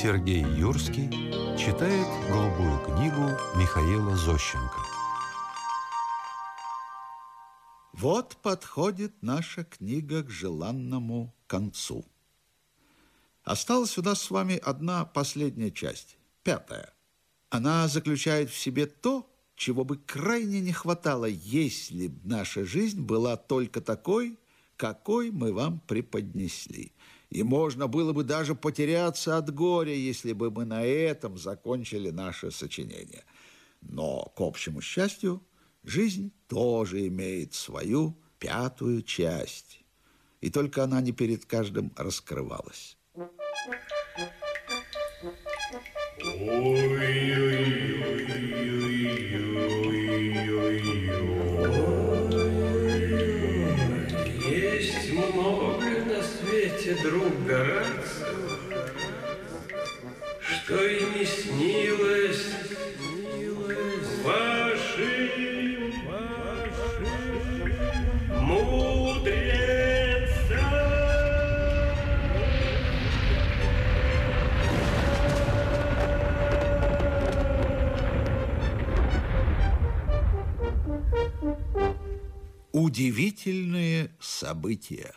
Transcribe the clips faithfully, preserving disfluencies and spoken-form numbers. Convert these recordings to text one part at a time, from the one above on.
Сергей Юрский читает голубую книгу Михаила Зощенко. Вот подходит наша книга к желанному концу. Осталась у нас с вами одна последняя часть, пятая. Она заключает в себе то, чего бы крайне не хватало, если бы наша жизнь была только такой, какой мы вам преподнесли. И можно было бы даже потеряться от горя, если бы мы на этом закончили наше сочинение. Но, к общему счастью, жизнь тоже имеет свою пятую часть. И только она не перед каждым раскрывалась. Есть много на свете, друг Горацио, что и не снилось вашим, вашим мудрецам. Удивительные события.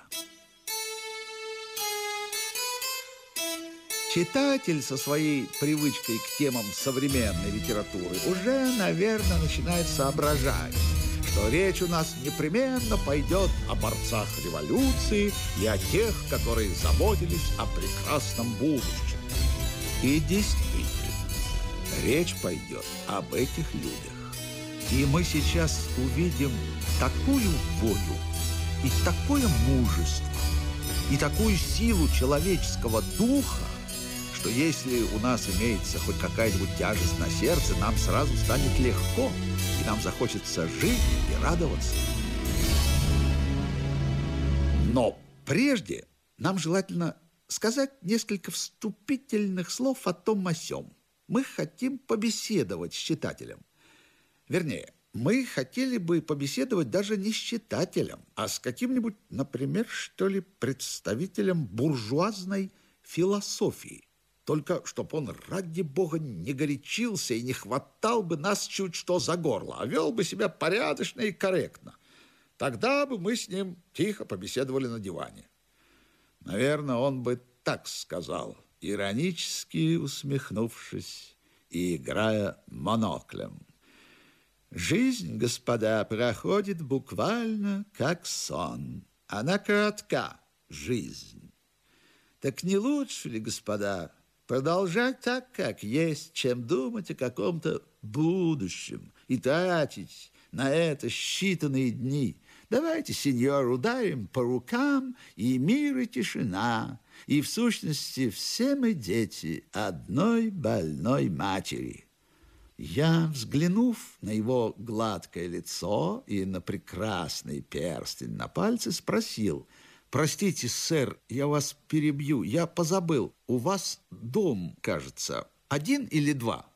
Читатель со своей привычкой к темам современной литературы уже, наверное, начинает соображать, что речь у нас непременно пойдет о борцах революции и о тех, которые заботились о прекрасном будущем. И действительно, речь пойдет об этих людях. И мы сейчас увидим такую волю, и такое мужество, и такую силу человеческого духа, что если у нас имеется хоть какая-нибудь тяжесть на сердце, нам сразу станет легко, и нам захочется жить и радоваться. Но прежде нам желательно сказать несколько вступительных слов о том о сём. Мы хотим побеседовать с читателем. Вернее, мы хотели бы побеседовать даже не с читателем, а с каким-нибудь, например, что ли, представителем буржуазной философии. Только чтоб он, ради бога, не горячился и не хватал бы нас чуть что за горло, а вел бы себя порядочно и корректно. Тогда бы мы с ним тихо побеседовали на диване. Наверное, он бы так сказал, иронически усмехнувшись и играя моноклем. Жизнь, господа, проходит буквально как сон. Она коротка, жизнь. Так не лучше ли, господа, продолжать так, как есть, чем думать о каком-то будущем и тратить на это считанные дни? Давайте, сеньор, ударим по рукам, и мир, и тишина. И, в сущности, все мы дети одной больной матери. Я, взглянув на его гладкое лицо и на прекрасный перстень на пальце, спросил: «Простите, сэр, я вас перебью, я позабыл. У вас дом, кажется, один или два?»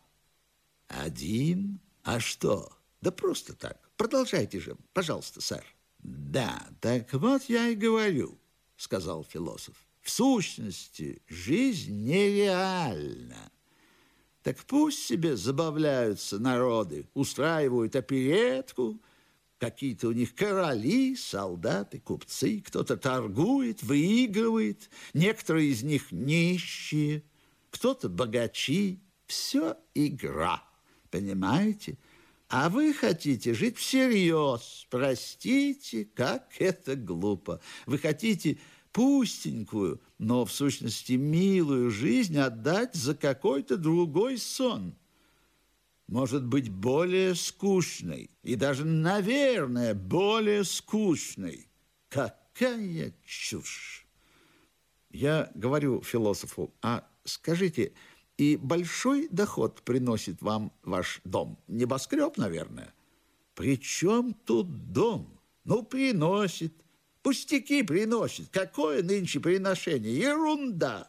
«Один? А что? Да просто так. Продолжайте же, пожалуйста, сэр». «Да, так вот я и говорю», — сказал философ. «В сущности, жизнь нереальна. Так пусть себе забавляются народы, устраивают оперетку, какие-то у них короли, солдаты, купцы, кто-то торгует, выигрывает, некоторые из них нищие, кто-то богачи. Все игра, понимаете? А вы хотите жить всерьез. Простите, как это глупо. Вы хотите пустенькую, но в сущности милую жизнь отдать за какой-то другой сон. Может быть, более скучной и даже, наверное, более скучной. Какая чушь! Я говорю философу: а скажите, и большой доход приносит вам ваш дом? Небоскреб, наверное? При чем тут дом? Ну, приносит. Пустяки приносит. Какое нынче приношение? Ерунда.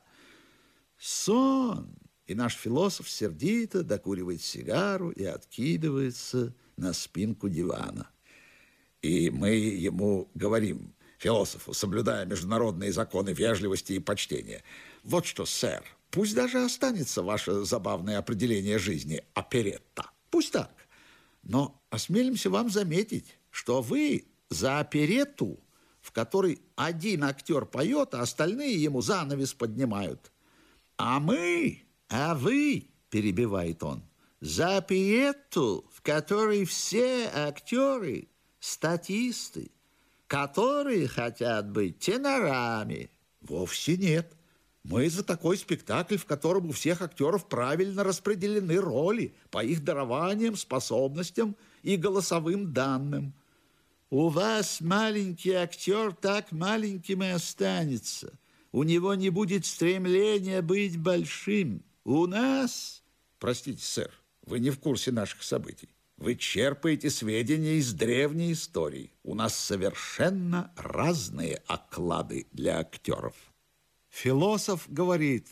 Сон. И наш философ сердито докуривает сигару и откидывается на спинку дивана. И мы ему говорим, философу, соблюдая международные законы вежливости и почтения: вот что, сэр, Пусть даже останется ваше забавное определение жизни – оперетта. Пусть так. Но осмелимся вам заметить, что вы за оперетту, в которой один актер поет, а остальные ему занавес поднимают. А мы, а вы, перебивает он, за оперетту, в которой все актеры – статисты, которые хотят быть тенорами. Вовсе нет. Мы за такой спектакль, в котором у всех актеров правильно распределены роли по их дарованиям, способностям и голосовым данным. У вас маленький актер так маленьким и останется. У него не будет стремления быть большим. У нас... Простите, сэр, вы не в курсе наших событий. Вы черпаете сведения из древней истории. У нас совершенно разные оклады для актеров. Философ говорит: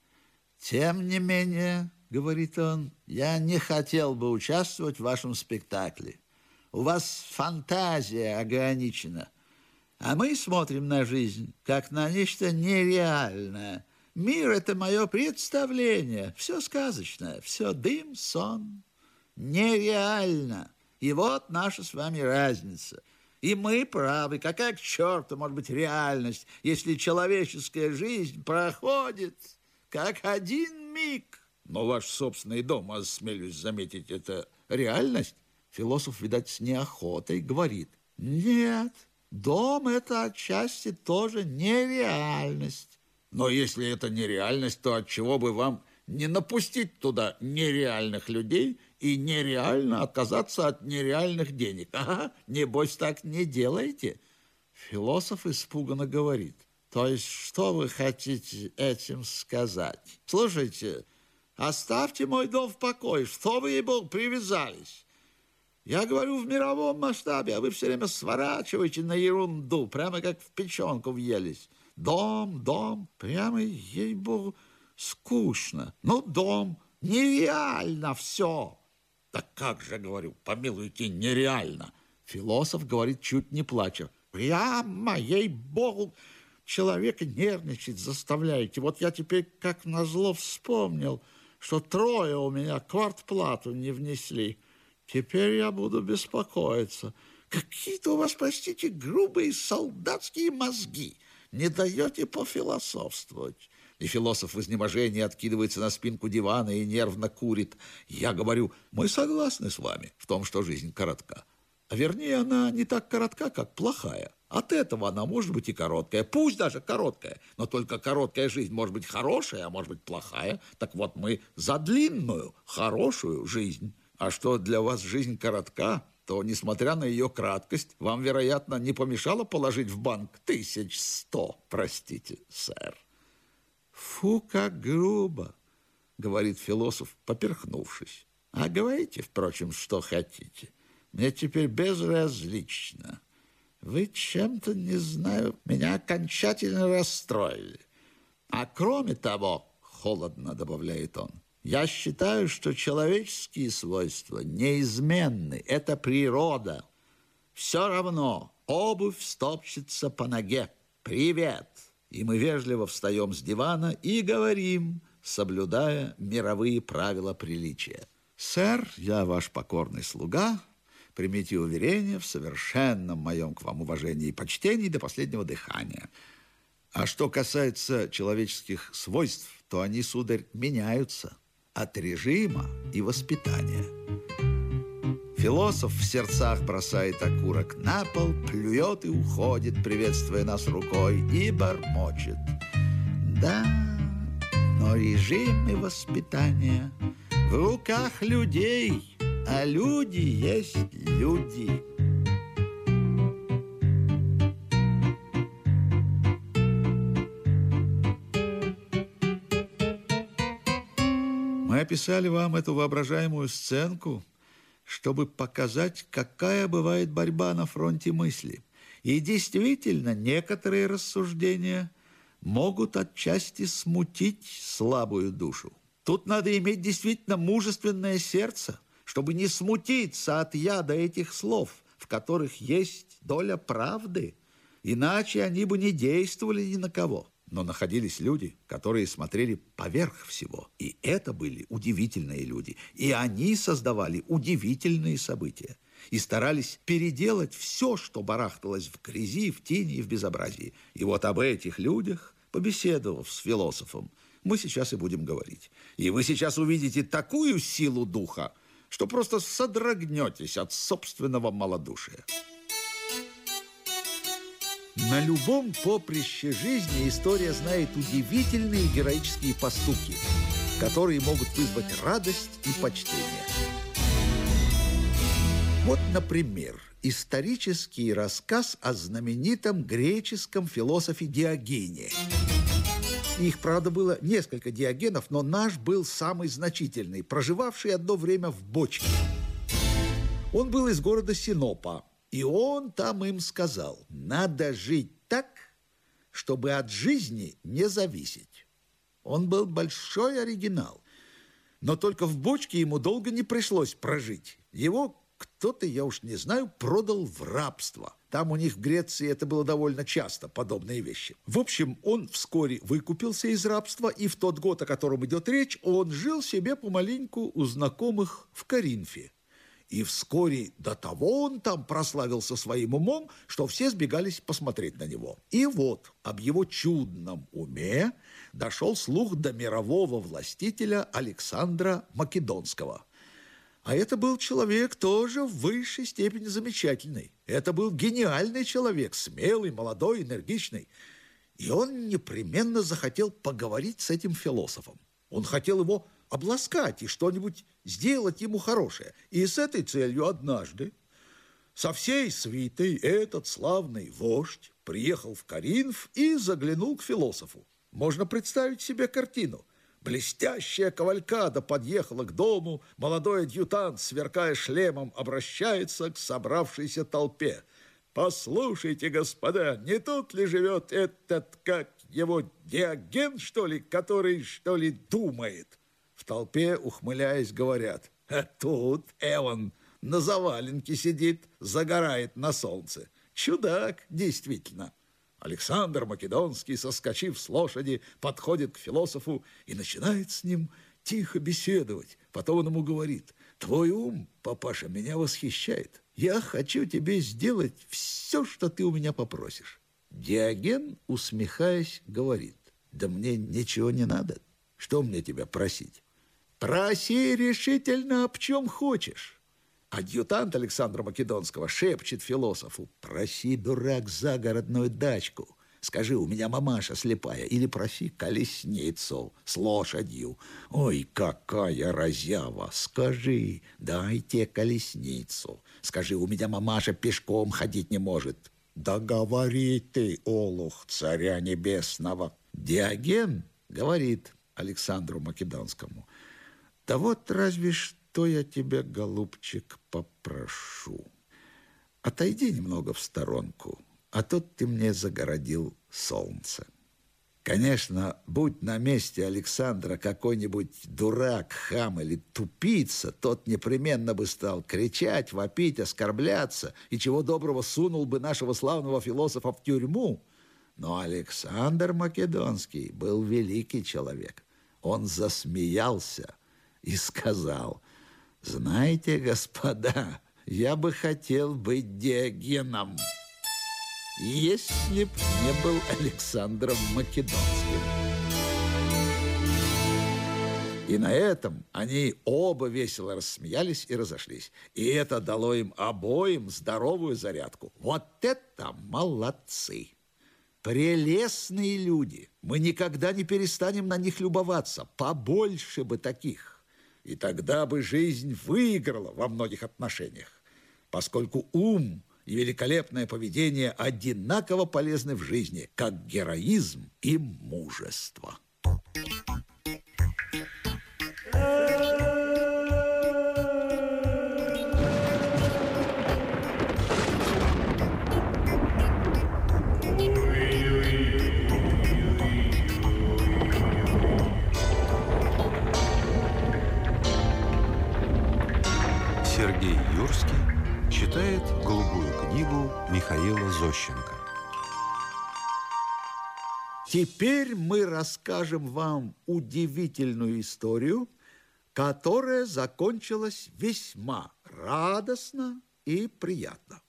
«Тем не менее, — говорит он, — я не хотел бы участвовать в вашем спектакле. У вас фантазия ограничена, а мы смотрим на жизнь как на нечто нереальное. Мир — это мое представление, все сказочное, все дым, сон, нереально. И вот наша с вами разница». И мы правы. Какая к черту может быть реальность, если человеческая жизнь проходит как один миг? Но ваш собственный дом, осмелюсь заметить, это реальность? Философ, видать, с неохотой говорит: нет, дом – это отчасти тоже нереальность. Но если это нереальность, то отчего бы вам не напустить туда нереальных людей и нереально отказаться от нереальных денег? Ага, небось, так не делаете. Философ испуганно говорит: то есть, что вы хотите этим сказать? Слушайте, оставьте мой дом в покое, что вы, ей-богу, привязались? Я говорю в мировом масштабе, а вы все время сворачиваете на ерунду, прямо как в печенку въелись. Дом, дом, прямо, ей-богу, скучно. Ну, дом, нереально все. Так как же, говорю, помилуйте, нереально. Философ говорит, чуть не плача: прямо, ей-богу, человека нервничать заставляете. Вот я теперь, как назло, вспомнил, что трое у меня квартплату не внесли. Теперь я буду беспокоиться. Какие-то у вас, простите, грубые солдатские мозги. Не даете пофилософствовать. И философ в изнеможении откидывается на спинку дивана и нервно курит. Я говорю: мы согласны с вами в том, что жизнь коротка. А вернее, она не так коротка, как плохая. От этого она может быть и короткая, пусть даже короткая. Но только короткая жизнь может быть хорошая, а может быть плохая. Так вот, мы за длинную, хорошую жизнь. А что для вас жизнь коротка, то, несмотря на ее краткость, вам, вероятно, не помешало положить в банк тысяч сто, простите, сэр. Фу, как грубо, говорит философ, поперхнувшись. А говорите, впрочем, что хотите. Мне теперь безразлично. Вы чем-то, не знаю, меня окончательно расстроили. А кроме того, холодно добавляет он, я считаю, что человеческие свойства неизменны. Это природа. Все равно обувь стопчется по ноге. Привет! И мы вежливо встаем с дивана и говорим, соблюдая мировые правила приличия: сэр, я ваш покорный слуга. Примите уверение в совершенном моем к вам уважении и почтении до последнего дыхания. А что касается человеческих свойств, то они, сударь, меняются от режима и воспитания. Философ в сердцах бросает окурок на пол, плюет и уходит, приветствуя нас рукой, и бормочет: да, но режим и воспитание в руках людей, а люди есть люди. Мы описали вам эту воображаемую сценку, чтобы показать, какая бывает борьба на фронте мысли. И действительно, некоторые рассуждения могут отчасти смутить слабую душу. Тут надо иметь действительно мужественное сердце, чтобы не смутиться от яда этих слов, в которых есть доля правды. Иначе они бы не действовали ни на кого. Но находились люди, которые смотрели поверх всего. И это были удивительные люди. И они создавали удивительные события. И старались переделать все, что барахталось в грязи, в тени и в безобразии. И вот об этих людях, побеседовав с философом, мы сейчас и будем говорить. И вы сейчас увидите такую силу духа, что просто содрогнетесь от собственного малодушия. На любом поприще жизни история знает удивительные героические поступки, которые могут вызвать радость и почтение. Вот, например, исторический рассказ о знаменитом греческом философе Диогене. Их, правда, было несколько Диогенов, но наш был самый значительный, проживавший одно время в бочке. Он был из города Синопа. И он там им сказал: надо жить так, чтобы от жизни не зависеть. Он был большой оригинал, но только в бочке ему долго не пришлось прожить. Его кто-то, я уж не знаю, продал в рабство. Там у них в Греции это было довольно часто, подобные вещи. В общем, он вскоре выкупился из рабства, и в тот год, о котором идет речь, он жил себе помаленьку у знакомых в Коринфе. И вскоре до того он там прославился своим умом, что все сбегались посмотреть на него. И вот об его чудном уме дошел слух до мирового властителя Александра Македонского. А это был человек тоже в высшей степени замечательный. Это был гениальный человек, смелый, молодой, энергичный. И он непременно захотел поговорить с этим философом. Он хотел его обласкать и что-нибудь сделать ему хорошее. И с этой целью однажды со всей свитой этот славный вождь приехал в Коринф и заглянул к философу. Можно представить себе картину. Блестящая кавалькада подъехала к дому, молодой адъютант, сверкая шлемом, обращается к собравшейся толпе. «Послушайте, господа, не тут ли живет этот, как его, Диоген, что ли, который, что ли, думает?» В толпе, ухмыляясь, говорят: «А тут Эван на заваленке сидит, загорает на солнце. Чудак, действительно». Александр Македонский, соскочив с лошади, подходит к философу и начинает с ним тихо беседовать. Потом он ему говорит: «Твой ум, папаша, меня восхищает. Я хочу тебе сделать все, что ты у меня попросишь». Диоген, усмехаясь, говорит: «Да мне ничего не надо. Что мне тебя просить? Проси решительно об чем хочешь». Адъютант Александра Македонского шепчет философу: «Проси, дурак, загородную дачку. Скажи, у меня мамаша слепая. Или проси колесницу с лошадью. Ой, какая разява. Скажи, дайте колесницу. Скажи, у меня мамаша пешком ходить не может». «Да говори ты, олух царя небесного». Диоген говорит Александру Македонскому: «Да вот разве что то я тебя, голубчик, попрошу. Отойди немного в сторонку, а то ты мне загородил солнце». Конечно, будь на месте Александра какой-нибудь дурак, хам или тупица, тот непременно бы стал кричать, вопить, оскорбляться и чего доброго сунул бы нашего славного философа в тюрьму. Но Александр Македонский был великий человек. Он засмеялся и сказал: «Знаете, господа, я бы хотел быть Диогеном, если б не был Александром Македонским». И на этом они оба весело рассмеялись и разошлись. И это дало им обоим здоровую зарядку. Вот это молодцы! Прелестные люди! Мы никогда не перестанем на них любоваться. Побольше бы таких. И тогда бы жизнь выиграла во многих отношениях, поскольку ум и великолепное поведение одинаково полезны в жизни, как героизм и мужество. Сергей Юрский читает голубую книгу Михаила Зощенко. Теперь мы расскажем вам удивительную историю, которая закончилась весьма радостно и приятно.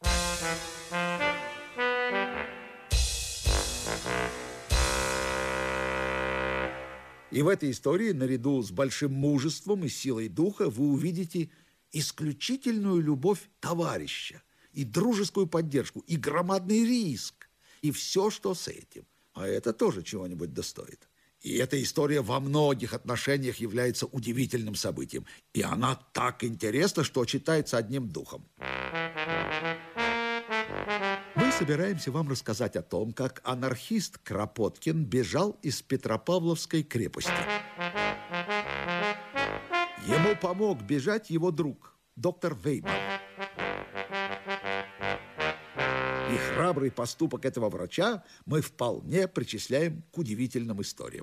И в этой истории, наряду с большим мужеством и силой духа, вы увидите исключительную любовь товарища, и дружескую поддержку, и громадный риск, и все, что с этим. А это тоже чего-нибудь достоит. И эта история во многих отношениях является удивительным событием. И она так интересна, что читается одним духом. Мы собираемся вам рассказать о том, как анархист Кропоткин бежал из Петропавловской крепости. Ему помог бежать его друг, доктор Веймар. И храбрый поступок этого врача мы вполне причисляем к удивительным историям.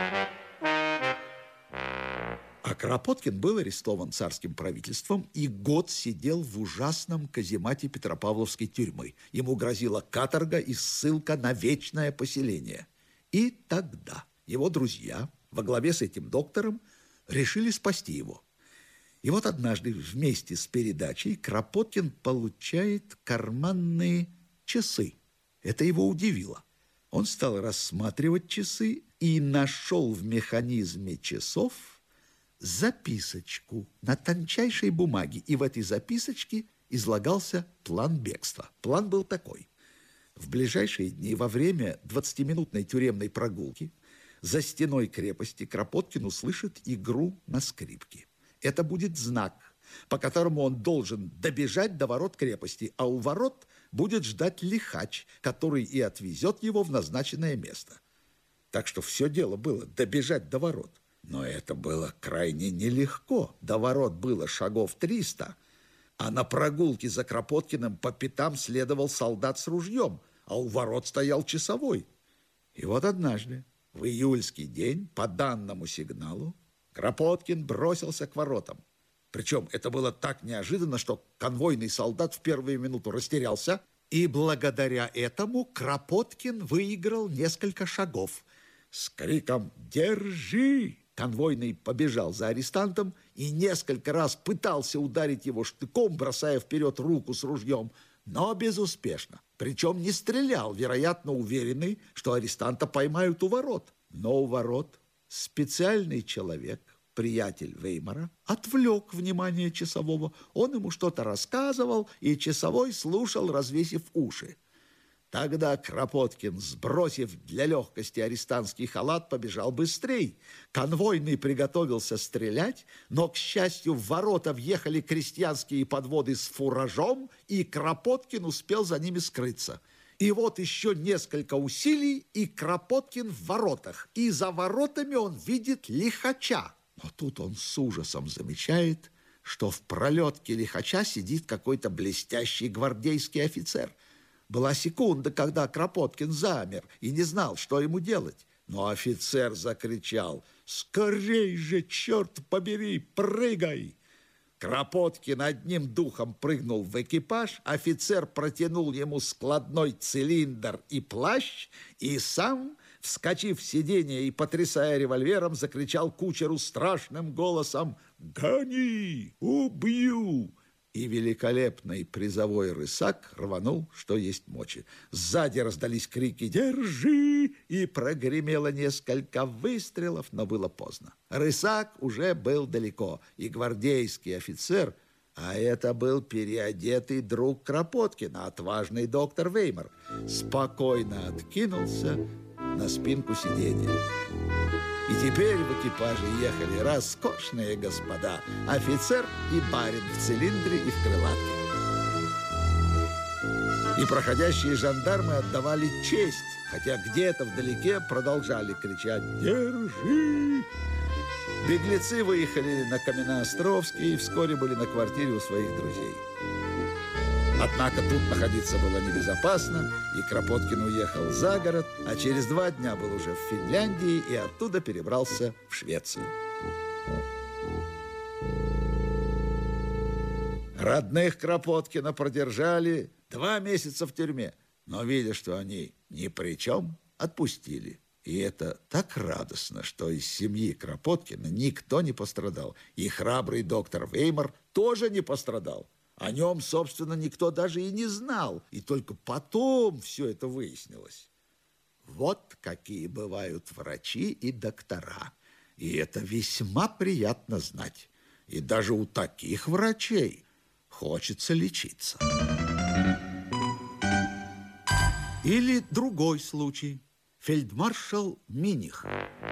А Кропоткин был арестован царским правительством и год сидел в ужасном каземате Петропавловской тюрьмы. Ему грозила каторга и ссылка на вечное поселение. И тогда его друзья во главе с этим доктором решили спасти его. И вот однажды вместе с передачей Кропоткин получает карманные часы. Это его удивило. Он стал рассматривать часы и нашел в механизме часов записочку на тончайшей бумаге. И в этой записочке излагался план бегства. План был такой. В ближайшие дни во время двадцатиминутной тюремной прогулки за стеной крепости Кропоткин услышит игру на скрипке. Это будет знак, по которому он должен добежать до ворот крепости, а у ворот будет ждать лихач, который и отвезет его в назначенное место. Так что все дело было добежать до ворот. Но это было крайне нелегко. До ворот было шагов триста, а на прогулке за Кропоткиным по пятам следовал солдат с ружьем, а у ворот стоял часовой. И вот однажды, в июльский день, по данному сигналу, Кропоткин бросился к воротам. Причем это было так неожиданно, что конвойный солдат в первую минуту растерялся, и благодаря этому Кропоткин выиграл несколько шагов. С криком «Держи!» конвойный побежал за арестантом и несколько раз пытался ударить его штыком, бросая вперед руку с ружьем, но безуспешно. Причем не стрелял, вероятно, уверенный, что арестанта поймают у ворот. Но у ворот специальный человек, приятель Веймара, отвлек внимание часового. Он ему что-то рассказывал, и часовой слушал, развесив уши. Тогда Кропоткин, сбросив для легкости арестантский халат, побежал быстрей. Конвойный приготовился стрелять, но, к счастью, в ворота въехали крестьянские подводы с фуражом, и Кропоткин успел за ними скрыться. И вот еще несколько усилий, и Кропоткин в воротах. И за воротами он видит лихача. Но тут он с ужасом замечает, что в пролетке лихача сидит какой-то блестящий гвардейский офицер. Была секунда, когда Кропоткин замер и не знал, что ему делать. Но офицер закричал: «Скорей же, черт побери, прыгай!» Кропоткин одним духом прыгнул в экипаж, офицер протянул ему складной цилиндр и плащ, и сам, вскочив в сиденье и потрясая револьвером, закричал кучеру страшным голосом: «Гони! Убью!» И великолепный призовой рысак рванул, что есть мочи. Сзади раздались крики «Держи!» и прогремело несколько выстрелов, но было поздно. Рысак уже был далеко, и гвардейский офицер, а это был переодетый друг Кропоткина, отважный доктор Веймар, спокойно откинулся на спинку сиденья. И теперь в экипаже ехали роскошные господа, офицер и барин в цилиндре и в крылатке. И проходящие жандармы отдавали честь, хотя где-то вдалеке продолжали кричать «Держи!». Беглецы выехали на Каменноостровский и вскоре были на квартире у своих друзей. Однако тут находиться было небезопасно, и Кропоткин уехал за город, а через два дня был уже в Финляндии и оттуда перебрался в Швецию. Родных Кропоткина продержали два месяца в тюрьме, но, видя, что они ни при чем, отпустили. И это так радостно, что из семьи Кропоткина никто не пострадал. И храбрый доктор Веймар тоже не пострадал. О нем, собственно, никто даже и не знал. И только потом все это выяснилось. Вот какие бывают врачи и доктора. И это весьма приятно знать. И даже у таких врачей хочется лечиться. Или другой случай. Фельдмаршал Миних.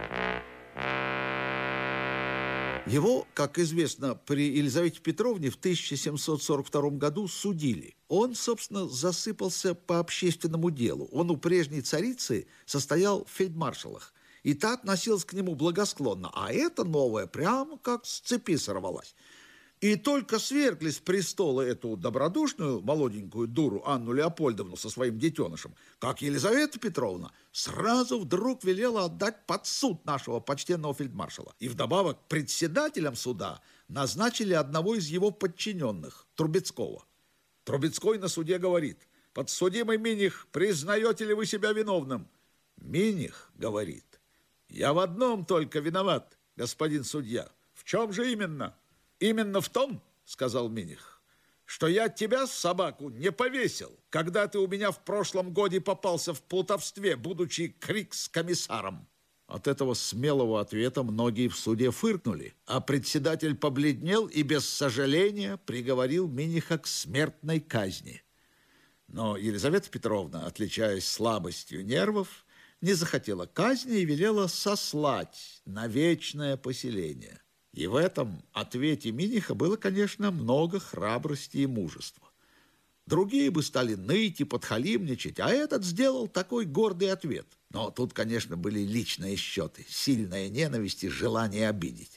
Его, как известно, при Елизавете Петровне в тысяча семьсот сорок втором году судили. Он, собственно, засыпался по общественному делу. Он у прежней царицы состоял в фельдмаршалах. И та относилась к нему благосклонно. А эта новая прямо как с цепи сорвалась. И только свергли с престола эту добродушную молоденькую дуру Анну Леопольдовну со своим детенышем, как Елизавета Петровна сразу вдруг велела отдать под суд нашего почтенного фельдмаршала. И вдобавок председателем суда назначили одного из его подчиненных, Трубецкого. Трубецкой на суде говорит: «Подсудимый Миних, признаете ли вы себя виновным?» Миних говорит: «Я в одном только виноват, господин судья». «В чем же именно?» «Именно в том, — сказал Миних, — что я тебя, собаку, не повесил, когда ты у меня в прошлом годе попался в плутовстве, будучи крикс-комиссаром». От этого смелого ответа многие в суде фыркнули, а председатель побледнел и без сожаления приговорил Миниха к смертной казни. Но Елизавета Петровна, отличаясь слабостью нервов, не захотела казни и велела сослать на вечное поселение. И в этом ответе Миниха было, конечно, много храбрости и мужества. Другие бы стали ныть и подхалимничать, а этот сделал такой гордый ответ. Но тут, конечно, были личные счеты, сильная ненависть и желание обидеть.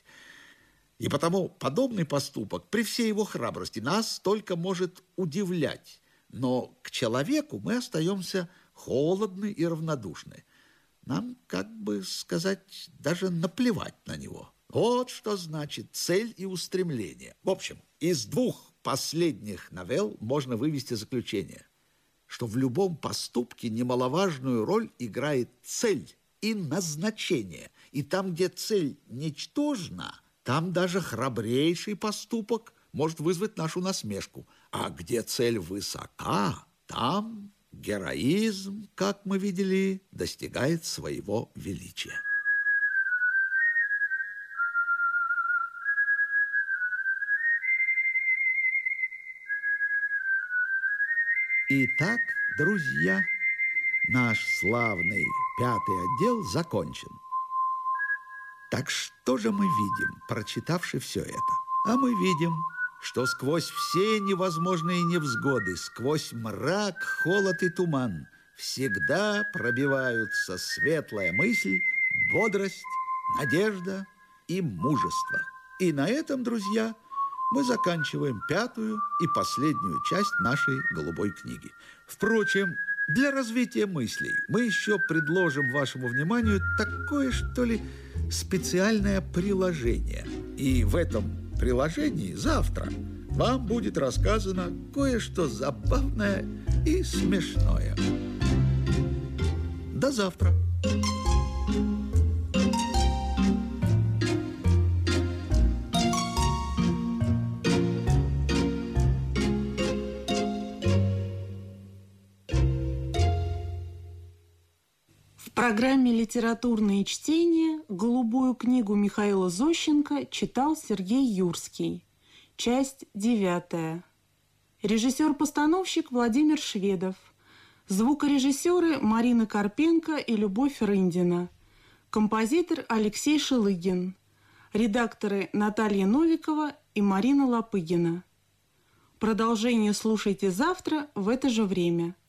И потому подобный поступок при всей его храбрости нас только может удивлять. Но к человеку мы остаемся холодны и равнодушны. Нам, как бы сказать, даже наплевать на него. Вот что значит цель и устремление. В общем, из двух последних новелл можно вывести заключение, что в любом поступке немаловажную роль играет цель и назначение. И там, где цель ничтожна, там даже храбрейший поступок может вызвать нашу насмешку. А где цель высока, там героизм, как мы видели, достигает своего величия. Итак, друзья, наш славный пятый отдел закончен. Так что же мы видим, прочитавши все это? А мы видим, что сквозь все невозможные невзгоды, сквозь мрак, холод и туман всегда пробиваются светлая мысль, бодрость, надежда и мужество. И на этом, друзья, мы заканчиваем пятую и последнюю часть нашей голубой книги. Впрочем, для развития мыслей мы еще предложим вашему вниманию такое, что ли, специальное приложение. И в этом приложении завтра вам будет рассказано кое-что забавное и смешное. До завтра! В программе «Литературные чтения» голубую книгу Михаила Зощенко читал Сергей Юрский. Часть девятая. Режиссер-постановщик Владимир Шведов. Звукорежиссеры Марина Карпенко и Любовь Рындина. Композитор Алексей Шелыгин. Редакторы Наталья Новикова и Марина Лопыгина. Продолжение слушайте завтра в это же время.